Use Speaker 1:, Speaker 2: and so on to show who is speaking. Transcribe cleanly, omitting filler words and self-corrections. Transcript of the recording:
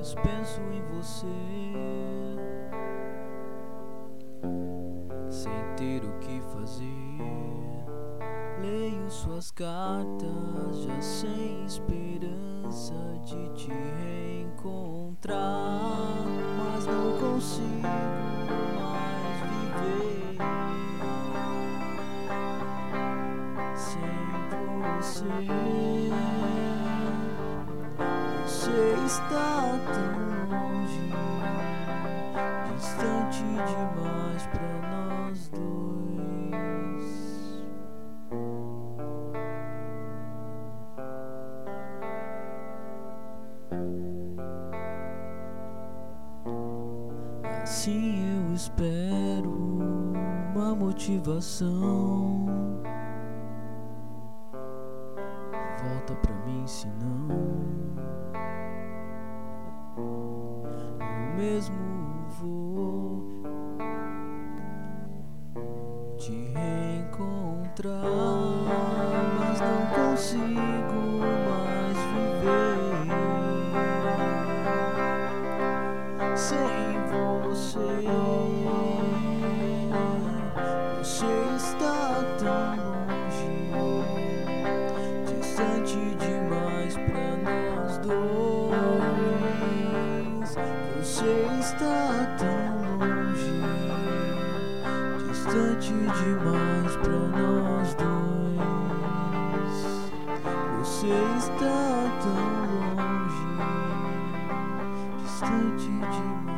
Speaker 1: vezes penso em você, sem ter o que fazer. Leio suas cartas, já sem esperança de te reencontrar, mas não consigo mais viver sem você. Você está tão longe, distante demais pra nós dois. Assim eu espero uma motivação. Volta pra mim, senão eu mesmo vou te reencontrar, mas não consigo mais viver sem você. Você está tão longe, distante demais pra nós dois. Você está tão longe, distante demais pra nós dois. Você está tão longe, distante demais.